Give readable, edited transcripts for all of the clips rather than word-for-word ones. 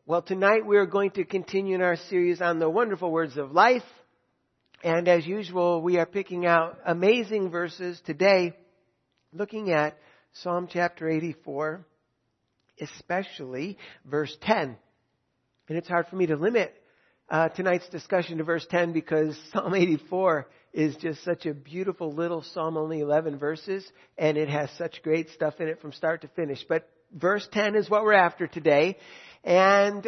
Well, tonight we're going to continue in our series on the wonderful words of life. And as usual, we are picking out amazing verses today, looking at Psalm chapter 84, especially verse 10. And it's hard for me to limit tonight's discussion to verse 10 because Psalm 84 is just such a beautiful little psalm, only 11 verses, and it has such great stuff in it from start to finish. But verse 10 is what we're after today. And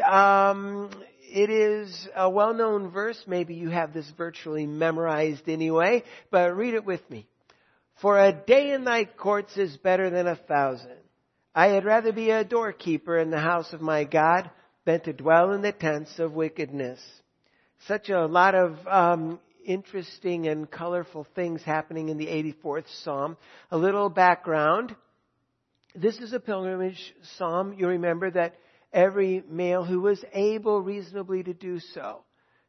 it is a well-known verse. Maybe you have this virtually memorized anyway, but read it with me. For a day in thy courts is better than 1,000. I had rather be a doorkeeper in the house of my God than to dwell in the tents of wickedness. Such a lot of interesting and colorful things happening in the 84th Psalm. A little background. This is a pilgrimage psalm. You remember that every male who was able reasonably to do so,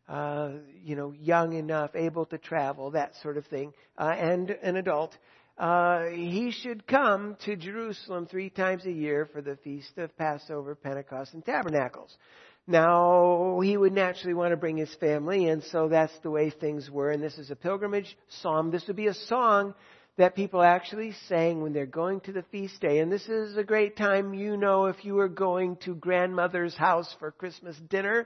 young enough, able to travel, that sort of thing, and an adult, he should come to Jerusalem 3 times a year for the feast of Passover, Pentecost, and Tabernacles. Now, he would naturally want to bring his family, and so that's the way things were. And this is a pilgrimage psalm. This would be a song that people actually sang when they're going to the feast day. And this is a great time, if you were going to grandmother's house for Christmas dinner,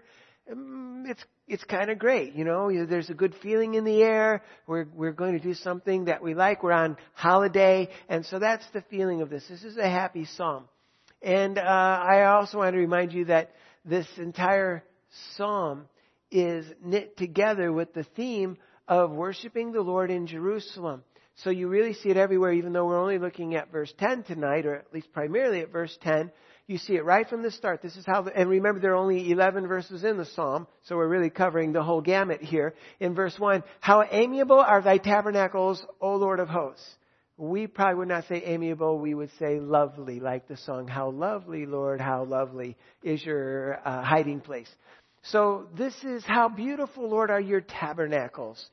it's kind of great. There's a good feeling in the air. We're going to do something that we like. We're on holiday. And so that's the feeling of this. This is a happy psalm. And I also want to remind you that this entire psalm is knit together with the theme of worshiping the Lord in Jerusalem. So you really see it everywhere, even though we're only looking at verse 10 tonight, or at least primarily at verse 10. You see it right from the start. This is how, and remember there are only 11 verses in the psalm, so we're really covering the whole gamut here. In verse 1, how amiable are thy tabernacles, O Lord of hosts. We probably would not say amiable, we would say lovely, like the song, how lovely, Lord, how lovely is your hiding place. So this is how beautiful, Lord, are your tabernacles.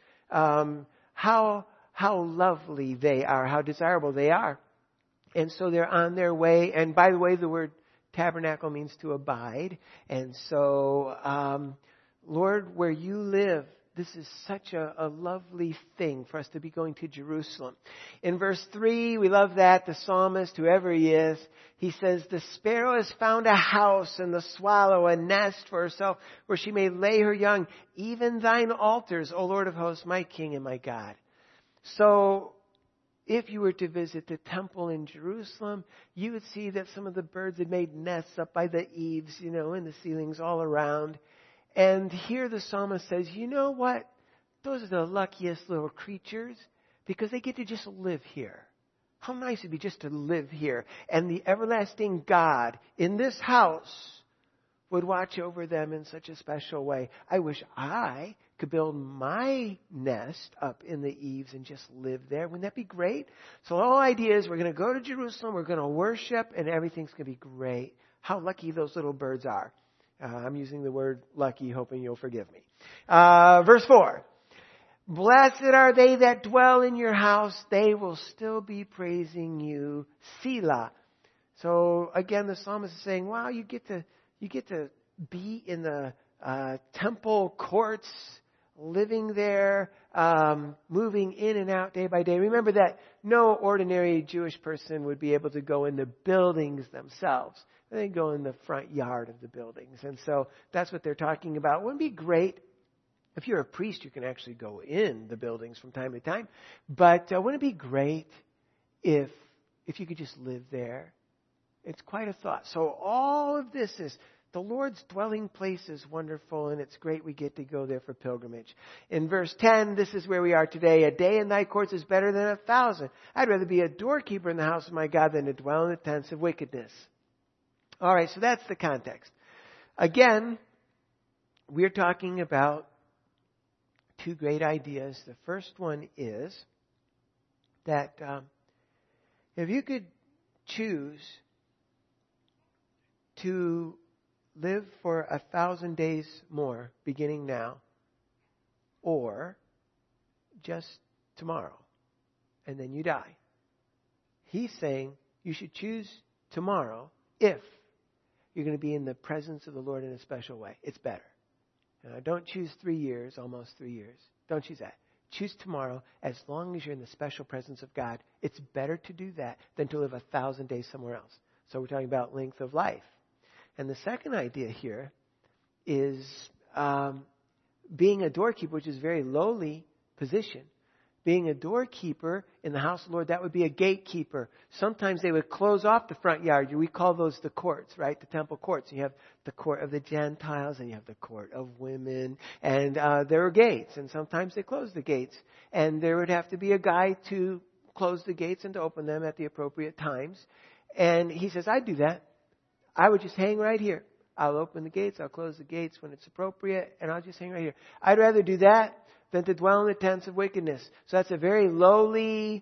How lovely they are, how desirable they are. And so they're on their way. And by the way, the word tabernacle means to abide. And so, Lord, where you live, this is such a lovely thing for us to be going to Jerusalem. In verse 3, we love that. The psalmist, whoever he is, he says, the sparrow has found a house and the swallow a nest for herself where she may lay her young. Even thine altars, O Lord of hosts, my King and my God. So, if you were to visit the temple in Jerusalem, you would see that some of the birds had made nests up by the eaves, in the ceilings all around. And here the psalmist says, you know what? Those are the luckiest little creatures because they get to just live here. How nice it would be just to live here. And the everlasting God in this house would watch over them in such a special way. I wish I could build my nest up in the eaves and just live there. Wouldn't that be great? So the whole idea is we're going to go to Jerusalem, we're going to worship, and everything's going to be great. How lucky those little birds are. I'm using the word lucky, hoping you'll forgive me. Verse 4. Blessed are they that dwell in your house. They will still be praising you. Selah. So again, the psalmist is saying, wow, you get to be in the temple courts, living there, moving in and out day by day. Remember that no ordinary Jewish person would be able to go in the buildings themselves. They go in the front yard of the buildings. And so that's what they're talking about. Wouldn't it be great if you're a priest, you can actually go in the buildings from time to time. But wouldn't it be great if you could just live there? It's quite a thought. So all of this is the Lord's dwelling place is wonderful, and it's great we get to go there for pilgrimage. In verse 10, this is where we are today. A day in thy courts is better than 1,000. I'd rather be a doorkeeper in the house of my God than to dwell in the tents of wickedness. All right, so that's the context. Again, we're talking about 2 great ideas. The first one is that if you could choose to live for 1,000 days more, beginning now, or just tomorrow, and then you die. He's saying you should choose tomorrow if you're going to be in the presence of the Lord in a special way. It's better. Don't choose 3 years, almost 3 years. Don't choose that. Choose tomorrow. As long as you're in the special presence of God, it's better to do that than to live 1,000 days somewhere else. So we're talking about length of life. And the second idea here is being a doorkeeper, which is a very lowly position. Being a doorkeeper in the house of the Lord, that would be a gatekeeper. Sometimes they would close off the front yard. We call those the courts, right? The temple courts. You have the court of the Gentiles and you have the court of women. And there are gates. And sometimes they close the gates. And there would have to be a guy to close the gates and to open them at the appropriate times. And he says, I'd do that. I would just hang right here. I'll open the gates. I'll close the gates when it's appropriate. And I'll just hang right here. I'd rather do that than to dwell in the tents of wickedness. So that's a very lowly,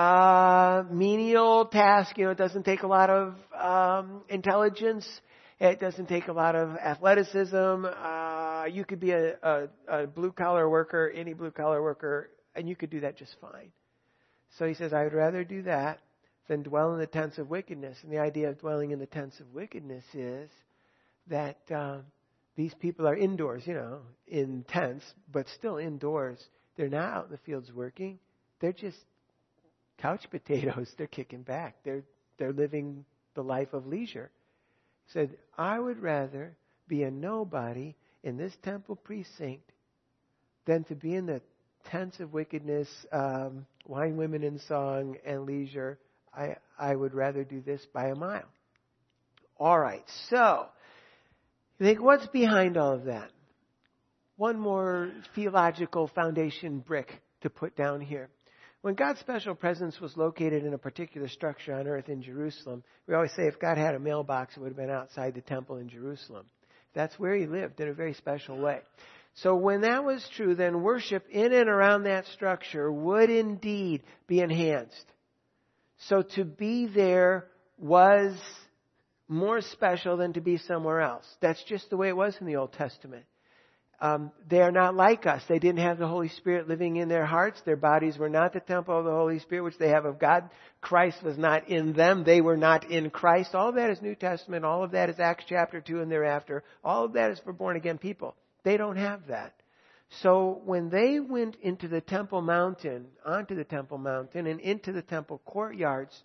menial task. It doesn't take a lot of intelligence. It doesn't take a lot of athleticism. You could be a blue-collar worker, any blue-collar worker, and you could do that just fine. So he says, I would rather do that than dwell in the tents of wickedness. And the idea of dwelling in the tents of wickedness is that these people are indoors, in tents, but still indoors. They're not out in the fields working. They're just couch potatoes. They're kicking back. They're living the life of leisure. He said, I would rather be a nobody in this temple precinct than to be in the tents of wickedness, wine, women, and song, and leisure. I would rather do this by a mile. All right, so you think, what's behind all of that? One more theological foundation brick to put down here. When God's special presence was located in a particular structure on earth in Jerusalem, we always say if God had a mailbox, it would have been outside the temple in Jerusalem. That's where he lived in a very special way. So when that was true, then worship in and around that structure would indeed be enhanced. So to be there was more special than to be somewhere else. That's just the way it was in the Old Testament. They are not like us. They didn't have the Holy Spirit living in their hearts. Their bodies were not the temple of the Holy Spirit, which they have of God. Christ was not in them. They were not in Christ. All of that is New Testament. All of that is Acts chapter 2 and thereafter. All of that is for born again people. They don't have that. So when they went into the Temple Mountain, onto the Temple Mountain and into the temple courtyards,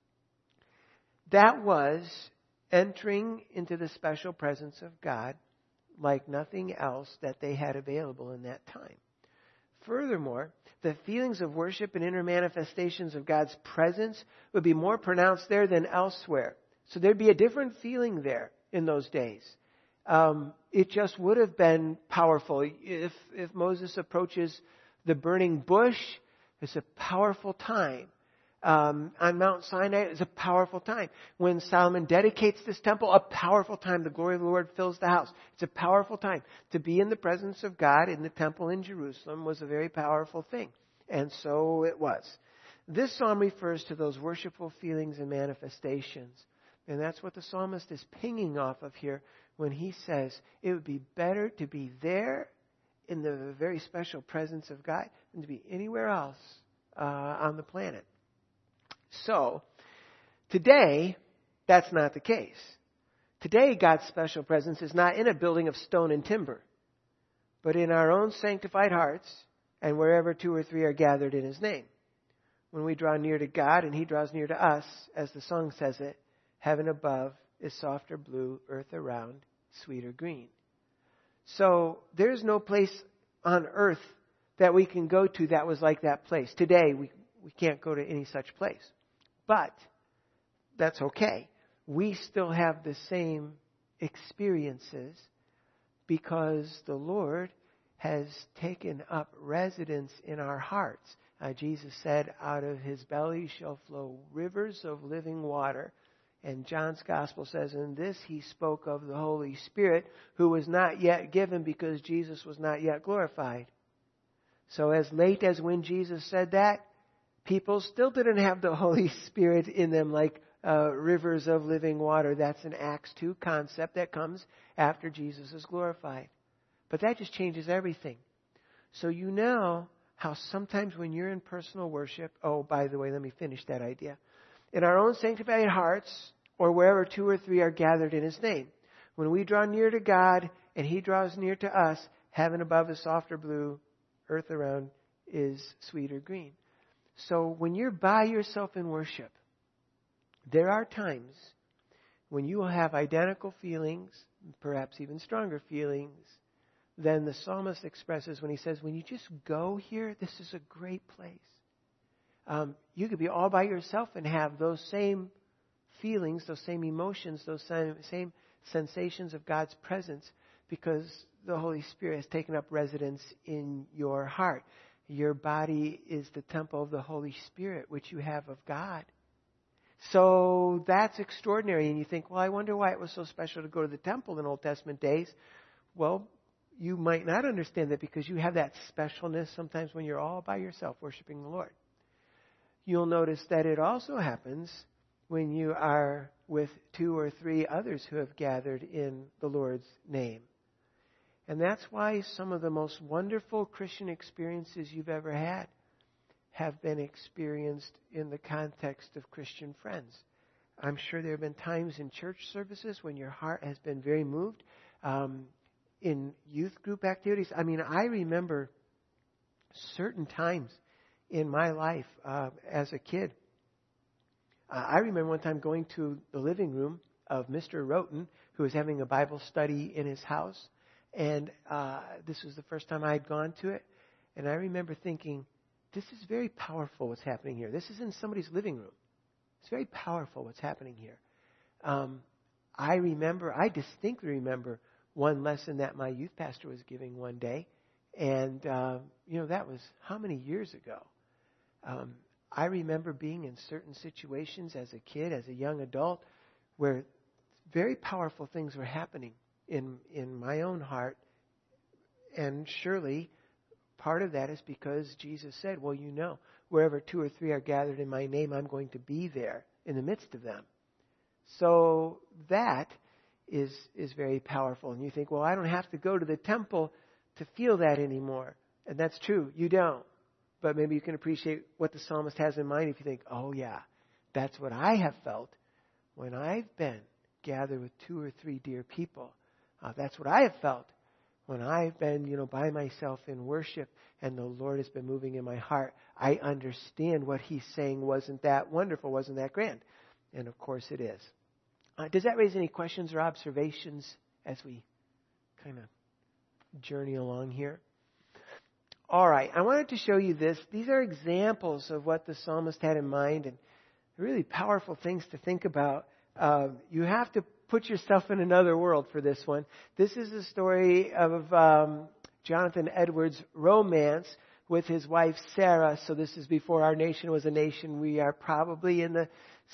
that was entering into the special presence of God like nothing else that they had available in that time. Furthermore, the feelings of worship and inner manifestations of God's presence would be more pronounced there than elsewhere. So there'd be a different feeling there in those days. It just would have been powerful. If Moses approaches the burning bush, it's a powerful time. On Mount Sinai, it's a powerful time. When Solomon dedicates this temple, a powerful time. The glory of the Lord fills the house. It's a powerful time. To be in the presence of God in the temple in Jerusalem was a very powerful thing. And so it was. This psalm refers to those worshipful feelings and manifestations. And that's what the psalmist is pinging off of here when he says it would be better to be there in the very special presence of God than to be anywhere else on the planet. So, today, that's not the case. Today, God's special presence is not in a building of stone and timber, but in our own sanctified hearts and wherever 2 or 3 are gathered in His name. When we draw near to God and He draws near to us, as the song says it, heaven above is softer blue, earth around, sweeter green. So, there's no place on earth that we can go to that was like that place. Today, we can't go to any such place. But that's okay. We still have the same experiences because the Lord has taken up residence in our hearts. Jesus said, out of His belly shall flow rivers of living water. And John's Gospel says, in this He spoke of the Holy Spirit, who was not yet given because Jesus was not yet glorified. So as late as when Jesus said that, people still didn't have the Holy Spirit in them like rivers of living water. That's an Acts 2 concept that comes after Jesus is glorified. But that just changes everything. So you know how sometimes when you're in personal worship, oh, by the way, let me finish that idea. In our own sanctified hearts, or wherever 2 or 3 are gathered in His name. When we draw near to God and He draws near to us, heaven above is softer blue, earth around is sweeter green. So when you're by yourself in worship, there are times when you will have identical feelings, perhaps even stronger feelings, than the psalmist expresses when he says, when you just go here, this is a great place. You could be all by yourself and have those same feelings, those same emotions, those same sensations of God's presence, because the Holy Spirit has taken up residence in your heart. Your body is the temple of the Holy Spirit, which you have of God. So that's extraordinary. And you think, well, I wonder why it was so special to go to the temple in Old Testament days. Well, you might not understand that because you have that specialness sometimes when you're all by yourself worshiping the Lord. You'll notice that it also happens when you are with 2 or 3 others who have gathered in the Lord's name. And that's why some of the most wonderful Christian experiences you've ever had have been experienced in the context of Christian friends. I'm sure there have been times in church services when your heart has been very moved. In youth group activities, I remember certain times in my life as a kid. I remember one time going to the living room of Mr. Roten, who was having a Bible study in his house. And this was the first time I had gone to it. And I remember thinking, this is very powerful what's happening here. This is in somebody's living room. It's very powerful what's happening here. I distinctly remember one lesson that my youth pastor was giving one day. And, that was how many years ago? I remember being in certain situations as a kid, as a young adult, where very powerful things were happening in my own heart. And surely part of that is because Jesus said, well, wherever 2 or 3 are gathered in my name, I'm going to be there in the midst of them. So that is very powerful. And you think, well, I don't have to go to the temple to feel that anymore. And that's true. You don't. But maybe you can appreciate what the psalmist has in mind if you think, oh, yeah, that's what I have felt when I've been gathered with 2 or 3 dear people. That's what I have felt when I've been, by myself in worship and the Lord has been moving in my heart. I understand what He's saying wasn't that wonderful, wasn't that grand. And of course it is. Does that raise any questions or observations as we kind of journey along here? All right, I wanted to show you this. These are examples of what the psalmist had in mind and really powerful things to think about. You have to put yourself in another world for this one. This is a story of Jonathan Edwards' romance with his wife Sarah. So this is before our nation was a nation. We are probably in the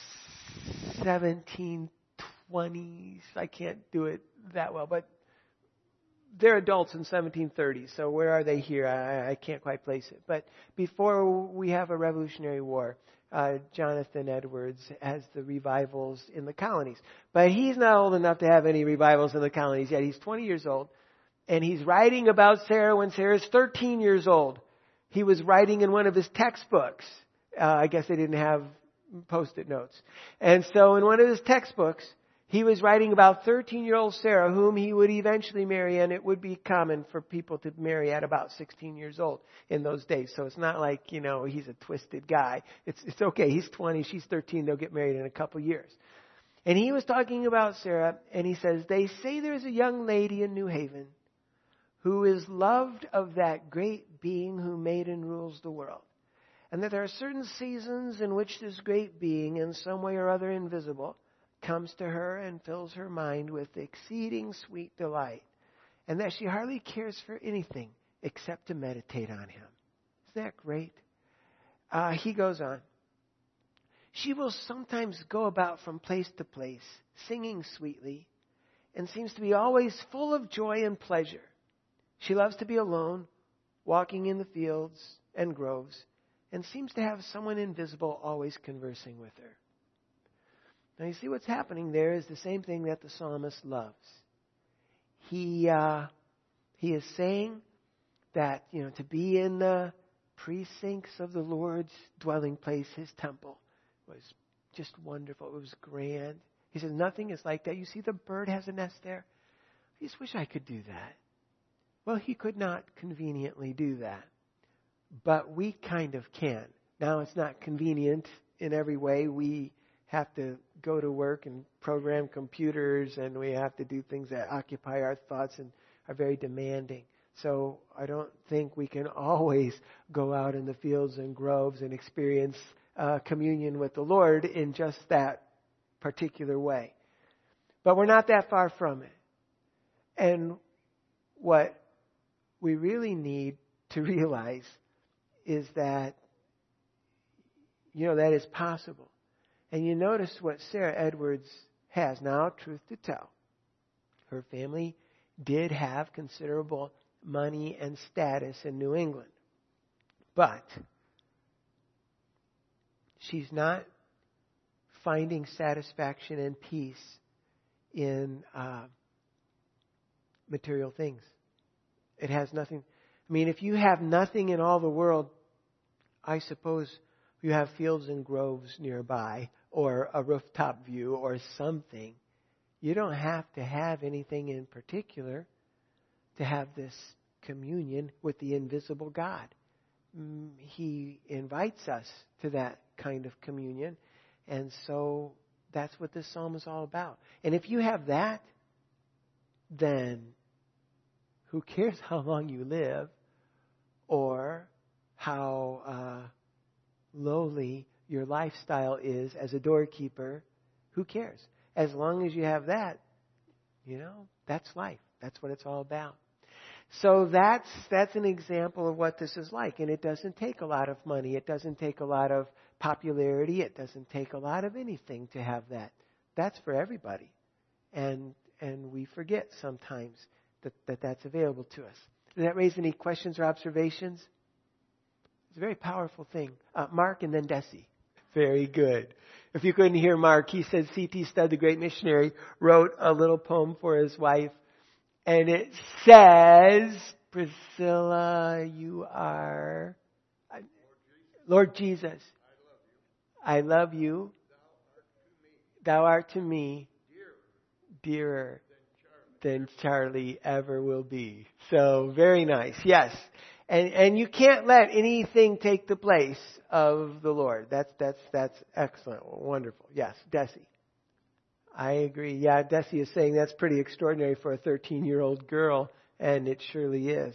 1720s. I can't do it that well, but they're adults in 1730s. So where are they here? I can't quite place it. But before we have a Revolutionary War, Jonathan Edwards has the revivals in the colonies. But he's not old enough to have any revivals in the colonies yet. He's 20 years old. And he's writing about Sarah when Sarah's 13 years old. He was writing in one of his textbooks. I guess they didn't have Post-it notes. And so in one of his textbooks, he was writing about 13-year-old Sarah, whom he would eventually marry, and it would be common for people to marry at about 16 years old in those days. So it's not like, he's a twisted guy. It's okay. He's 20, she's 13. They'll get married in a couple years. And he was talking about Sarah, and he says, they say there's a young lady in New Haven who is loved of that great being who made and rules the world. And that there are certain seasons in which this great being, in some way or other invisible, comes to her and fills her mind with exceeding sweet delight, and that she hardly cares for anything except to meditate on Him. Isn't that great? He goes on. She will sometimes go about from place to place, singing sweetly, and seems to be always full of joy and pleasure. She loves to be alone, walking in the fields and groves, and seems to have someone invisible always conversing with her. Now you see what's happening there is the same thing that the psalmist loves. He is saying that, to be in the precincts of the Lord's dwelling place, His temple, was just wonderful. It was grand. He says nothing is like that. You see the bird has a nest there. I just wish I could do that. Well, he could not conveniently do that. But we kind of can. Now, it's not convenient in every way. We have to go to work and program computers, and we have to do things that occupy our thoughts and are very demanding. So I don't think we can always go out in the fields and groves and experience communion with the Lord in just that particular way. But we're not that far from it. And what we really need to realize is that, that is possible. And you notice what Sarah Edwards has. Now, truth to tell, her family did have considerable money and status in New England. But she's not finding satisfaction and peace in material things. It has nothing. I mean, if you have nothing in all the world, I suppose you have fields and groves nearby or a rooftop view or something. You don't have to have anything in particular to have this communion with the invisible God. He invites us to that kind of communion. And so that's what this psalm is all about. And if you have that, then who cares how long you live or how lowly your lifestyle is as a doorkeeper? Who cares? As long as you have that, that's life. That's what it's all about. So that's an example of what this is like. And it doesn't take a lot of money. It doesn't take a lot of popularity. It doesn't take a lot of anything to have that. That's for everybody. And we forget sometimes that that's available to us. Does that raise any questions or observations? It's a very powerful thing. Mark and then Desi. Very good. If you couldn't hear Mark, he said C.T. Studd, the great missionary, wrote a little poem for his wife. And it says, Priscilla, you are Lord Jesus. I love you. Thou art to me dearer than Charlie ever will be. So very nice. Yes. And you can't let anything take the place of the Lord. That's excellent. Wonderful. Yes. Desi. I agree. Yeah, Desi is saying that's pretty extraordinary for a 13-year-old girl, and it surely is.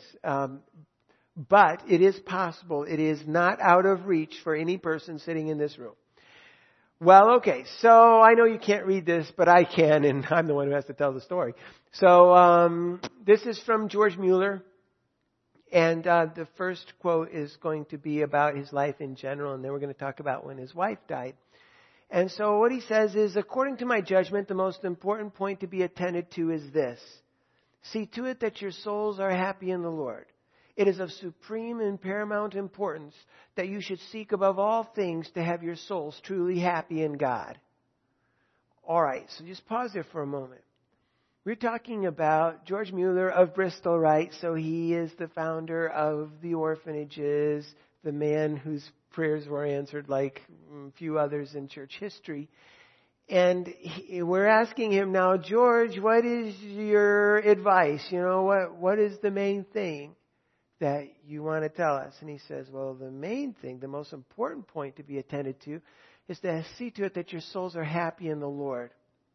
But it is possible. It is not out of reach for any person sitting in this room. Well, okay, so I know you can't read this, but I can, and I'm the one who has to tell the story. So this is from George Mueller, and the first quote is going to be about his life in general, and then we're going to talk about when his wife died. And so what he says is, according to my judgment, the most important point to be attended to is this. See to it that your souls are happy in the Lord. It is of supreme and paramount importance that you should seek above all things to have your souls truly happy in God. All right, so just pause there for a moment. We're talking about George Mueller of Bristol, right? So he is the founder of the orphanages, the man whose prayers were answered like a few others in church history. And we're asking him now, George, what is your advice? What is the main thing that you want to tell us? And he says, well, the main thing, the most important point to be attended to is to see to it that your souls are happy in the Lord.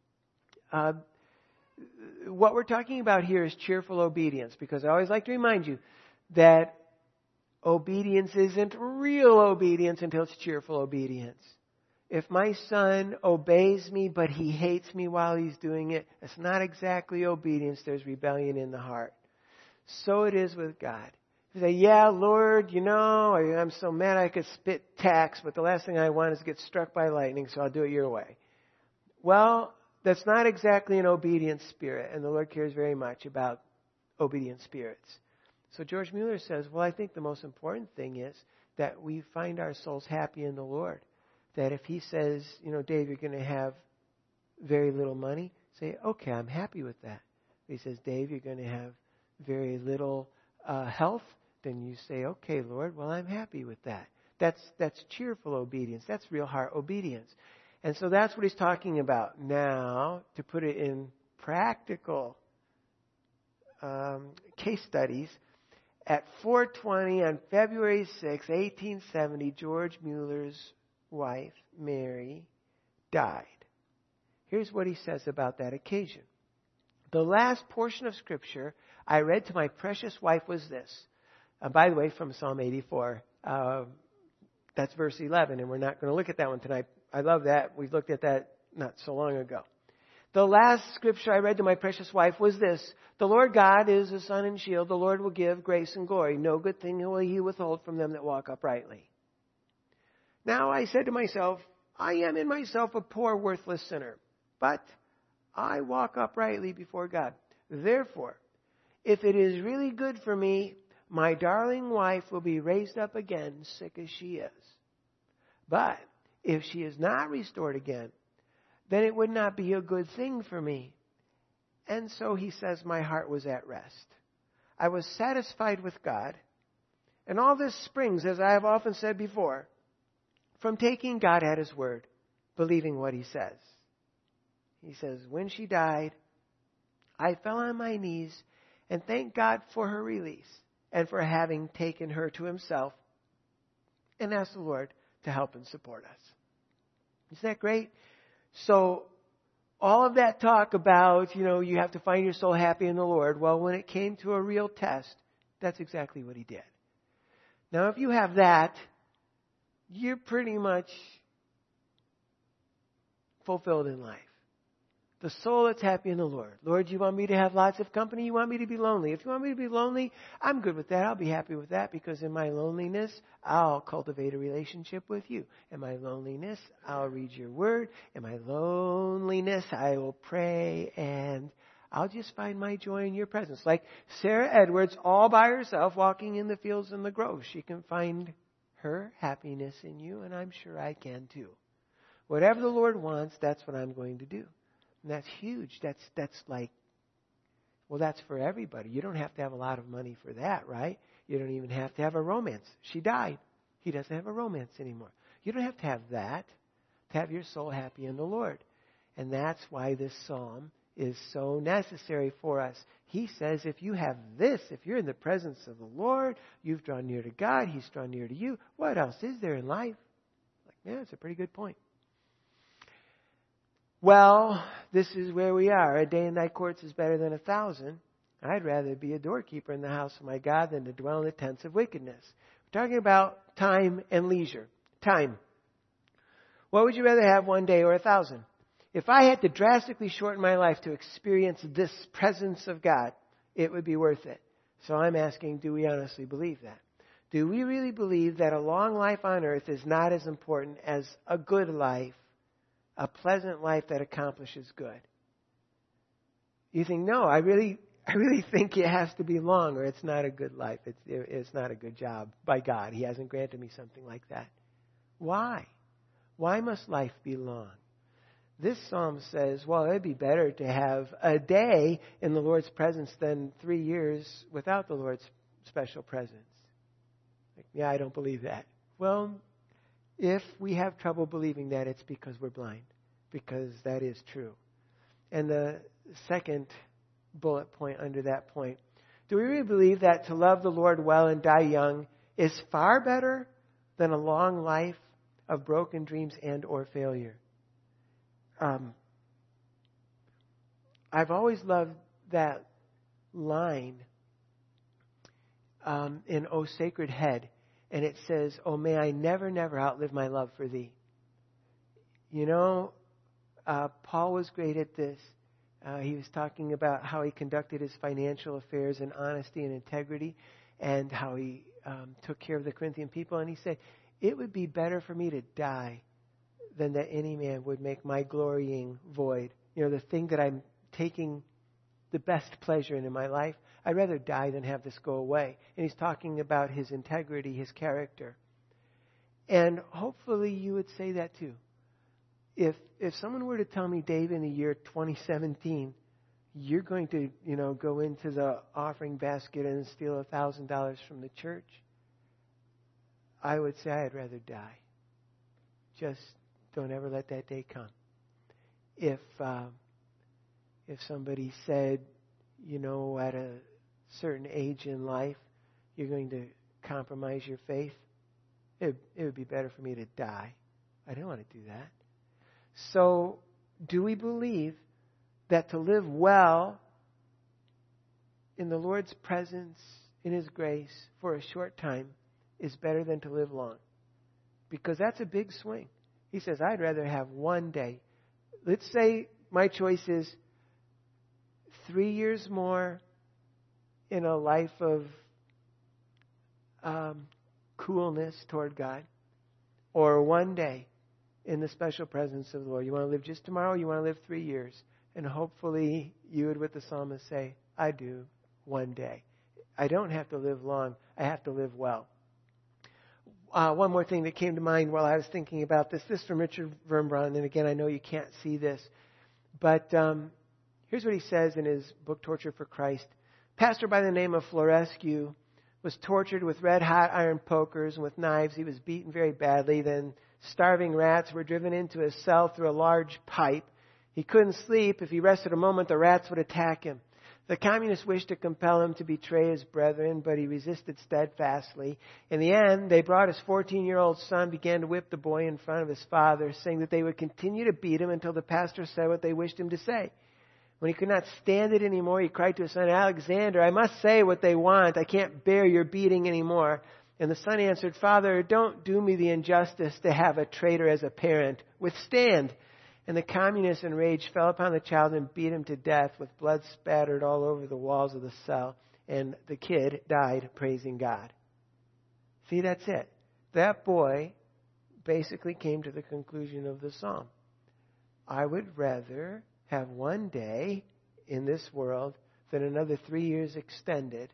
What we're talking about here is cheerful obedience, because I always like to remind you that obedience isn't real obedience until it's cheerful obedience. If my son obeys me, but he hates me while he's doing it, it's not exactly obedience. There's rebellion in the heart. So it is with God. You say, yeah, Lord, I'm so mad I could spit tacks, but the last thing I want is to get struck by lightning, so I'll do it your way. Well, that's not exactly an obedient spirit, and the Lord cares very much about obedient spirits. So George Mueller says, well, I think the most important thing is that we find our souls happy in the Lord. That if he says, Dave, you're going to have very little money, say, okay, I'm happy with that. If he says, Dave, you're going to have very little health, then you say, okay, Lord, well, I'm happy with that. That's cheerful obedience. That's real heart obedience. And so that's what he's talking about. Now, to put it in practical case studies. At 4:20 on February 6, 1870, George Mueller's wife, Mary, died. Here's what he says about that occasion. The last portion of Scripture I read to my precious wife was this. By the way, from Psalm 84. That's verse 11, and we're not going to look at that one tonight. I love that. We looked at that not so long ago. The last scripture I read to my precious wife was this. The Lord God is a sun and shield. The Lord will give grace and glory. No good thing will He withhold from them that walk uprightly. Now I said to myself, I am in myself a poor, worthless sinner, but I walk uprightly before God. Therefore, if it is really good for me, my darling wife will be raised up again, sick as she is. But if she is not restored again, then it would not be a good thing for me. And so he says, my heart was at rest. I was satisfied with God. And all this springs, as I have often said before, from taking God at His word, believing what He says. He says, when she died, I fell on my knees and thanked God for her release and for having taken her to Himself, and asked the Lord to help and support us. Isn't that great? So, all of that talk about, you have to find your soul happy in the Lord. Well, when it came to a real test, that's exactly what He did. Now, if you have that, you're pretty much fulfilled in life. The soul that's happy in the Lord. Lord, you want me to have lots of company? You want me to be lonely? If you want me to be lonely, I'm good with that. I'll be happy with that, because in my loneliness, I'll cultivate a relationship with you. In my loneliness, I'll read your word. In my loneliness, I will pray, and I'll just find my joy in your presence. Like Sarah Edwards, all by herself, walking in the fields and the groves. She can find her happiness in you, and I'm sure I can too. Whatever the Lord wants, that's what I'm going to do. And that's huge. That's like, well, that's for everybody. You don't have to have a lot of money for that, right? You don't even have to have a romance. She died. He doesn't have a romance anymore. You don't have to have that to have your soul happy in the Lord. And that's why this psalm is so necessary for us. He says, if you have this, if you're in the presence of the Lord, you've drawn near to God, He's drawn near to you. What else is there in life? Yeah, it's a pretty good point. Well, this is where we are. A day in thy courts is better than 1,000. I'd rather be a doorkeeper in the house of my God than to dwell in the tents of wickedness. We're talking about time and leisure. Time. What would you rather have, 1 day or 1,000? If I had to drastically shorten my life to experience this presence of God, it would be worth it. So I'm asking, do we honestly believe that? Do we really believe that a long life on earth is not as important as a good life, a pleasant life that accomplishes good? You think, no, I really think it has to be long, or it's not a good life. It's not a good job by God. He hasn't granted me something like that. Why? Why must life be long? This psalm says, well, it'd be better to have a day in the Lord's presence than 3 years without the Lord's special presence. Yeah, I don't believe that. Well, if we have trouble believing that, it's because we're blind, because that is true. And the second bullet point under that point, do we really believe that to love the Lord well and die young is far better than a long life of broken dreams and or failure? I've always loved that line in O Sacred Head. And it says, oh, may I never, never outlive my love for thee. Paul was great at this. He was talking about how he conducted his financial affairs in honesty and integrity, and how he took care of the Corinthian people. And he said, it would be better for me to die than that any man would make my glorying void. The thing that I'm taking the best pleasure in my life, I'd rather die than have this go away. And he's talking about his integrity, his character. And hopefully you would say that too. If someone were to tell me, Dave, in the year 2017, you're going to, go into the offering basket and steal $1,000 from the church, I would say I'd rather die. Just don't ever let that day come. If somebody said, at a certain age in life, you're going to compromise your faith. It would be better for me to die. I don't want to do that. So, do we believe that to live well in the Lord's presence, in His grace, for a short time is better than to live long? Because that's a big swing. He says, I'd rather have one day. Let's say my choice is 3 years more in a life of coolness toward God, or one day in the special presence of the Lord. You want to live just tomorrow, or you want to live 3 years? And hopefully you would, with the psalmist, say, I do one day. I don't have to live long. I have to live well. One more thing that came to mind while I was thinking about this. This is from Richard Vermbrand. And again, I know you can't see this. But here's what he says in his book, Torture for Christ. Pastor by the name of Florescu was tortured with red-hot iron pokers and with knives. He was beaten very badly. Then starving rats were driven into his cell through a large pipe. He couldn't sleep. If he rested a moment, the rats would attack him. The communists wished to compel him to betray his brethren, but he resisted steadfastly. In the end, they brought his 14-year-old son, began to whip the boy in front of his father, saying that they would continue to beat him until the pastor said what they wished him to say. When he could not stand it anymore, he cried to his son, Alexander, I must say what they want. I can't bear your beating anymore. And the son answered, Father, don't do me the injustice to have a traitor as a parent. Withstand. And the communists, enraged, fell upon the child and beat him to death with blood spattered all over the walls of the cell. And the kid died praising God. See, that's it. That boy basically came to the conclusion of the psalm. I would rather have one day in this world than another 3 years extended.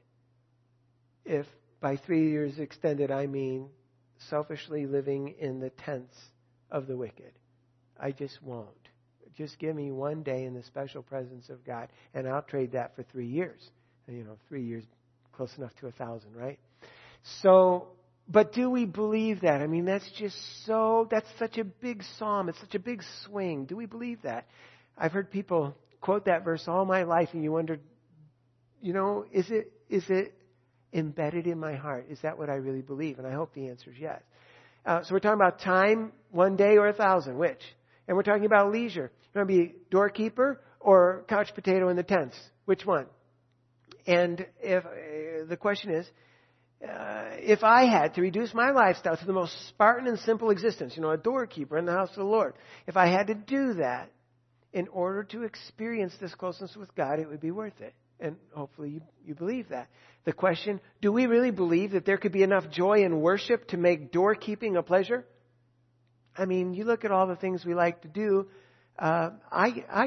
If by 3 years extended I mean selfishly living in the tents of the wicked. I just won't. Just give me one day in the special presence of God, and I'll trade that for 3 years. 3 years, close enough to 1,000, right? So, but do we believe that? I mean, that's such a big psalm. It's such a big swing. Do we believe that? I've heard people quote that verse all my life, and you wonder, is it embedded in my heart? Is that what I really believe? And I hope the answer is yes. So we're talking about time, 1 day or 1,000, which? And we're talking about leisure. You want to be doorkeeper or couch potato in the tents? Which one? And if the question is, if I had to reduce my lifestyle to the most Spartan and simple existence, a doorkeeper in the house of the Lord, if I had to do that in order to experience this closeness with God, it would be worth it. And hopefully you believe that. The question, do we really believe that there could be enough joy in worship to make doorkeeping a pleasure? I mean, you look at all the things we like to do. I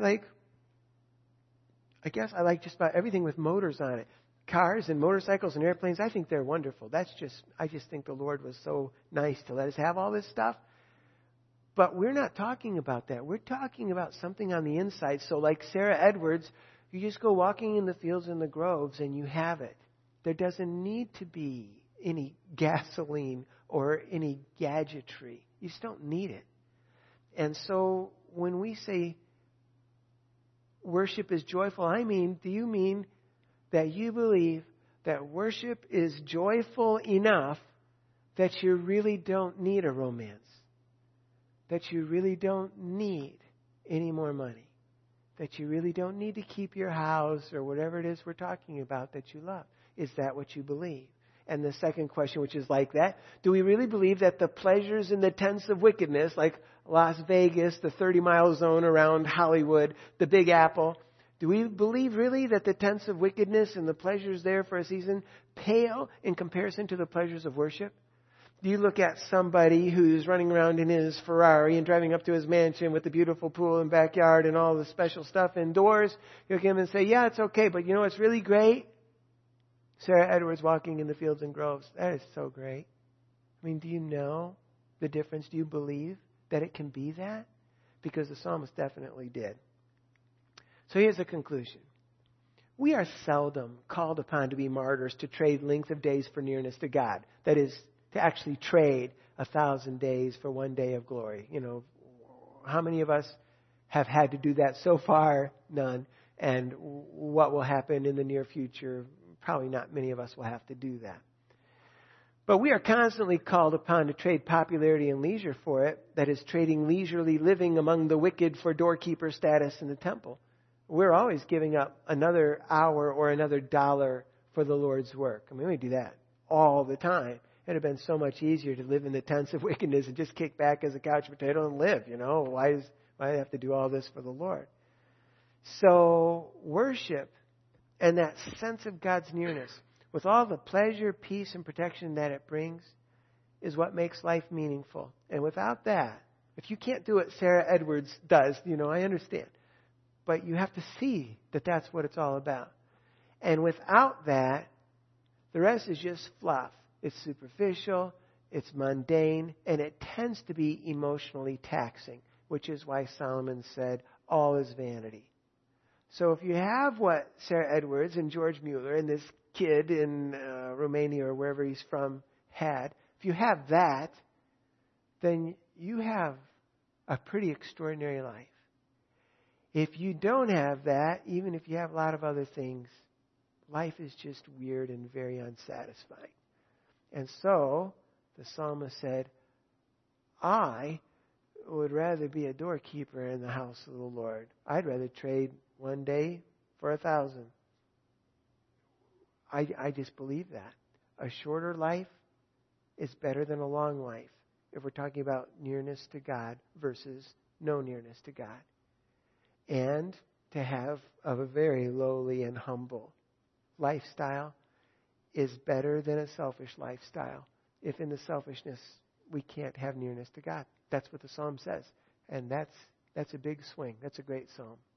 guess I like just about everything with motors on it. Cars and motorcycles and airplanes, I think they're wonderful. I just think the Lord was so nice to let us have all this stuff. But we're not talking about that. We're talking about something on the inside. So like Sarah Edwards, you just go walking in the fields and the groves and you have it. There doesn't need to be any gasoline or any gadgetry. You just don't need it. And so when we say worship is joyful, do you mean that you believe that worship is joyful enough that you really don't need a romance? That you really don't need any more money? That you really don't need to keep your house or whatever it is we're talking about that you love? Is that what you believe? And the second question, which is like that, do we really believe that the pleasures in the tents of wickedness, like Las Vegas, the 30-mile zone around Hollywood, the Big Apple, do we believe really that the tents of wickedness and the pleasures there for a season pale in comparison to the pleasures of worship? Do you look at somebody who's running around in his Ferrari and driving up to his mansion with the beautiful pool and backyard and all the special stuff indoors? You look at him and say, yeah, it's okay, but you know what's really great? Sarah Edwards walking in the fields and groves. That is so great. I mean, do you know the difference? Do you believe that it can be that? Because the psalmist definitely did. So here's the conclusion. We are seldom called upon to be martyrs to trade length of days for nearness to God. That is, to actually trade 1,000 days for 1 day of glory. How many of us have had to do that so far? None. and what will happen in the near future. Probably not many of us will have to do that. But we are constantly called upon to trade popularity and leisure for it. That is, trading leisurely living among the wicked for doorkeeper status in the temple. We're always giving up another hour or another dollar for the Lord's work. I mean, we do that all the time. It would have been so much easier to live in the tents of wickedness and just kick back as a couch potato and live, you know. Why do I have to do all this for the Lord? So worship and that sense of God's nearness, with all the pleasure, peace, and protection that it brings, is what makes life meaningful. And without that, if you can't do what Sarah Edwards does, you know, I understand. But you have to see that that's what it's all about. And without that, the rest is just fluff. It's superficial, it's mundane, and it tends to be emotionally taxing, which is why Solomon said, all is vanity. So if you have what Sarah Edwards and George Mueller and this kid in Romania or wherever he's from had, if you have that, then you have a pretty extraordinary life. If you don't have that, even if you have a lot of other things, life is just weird and very unsatisfying. And so, the psalmist said, I would rather be a doorkeeper in the house of the Lord. I'd rather trade one day for 1,000. I just believe that. A shorter life is better than a long life if we're talking about nearness to God versus no nearness to God. And to have a very lowly and humble lifestyle is better than a selfish lifestyle. If in the selfishness we can't have nearness to God. That's what the psalm says. And that's a big swing. That's a great psalm.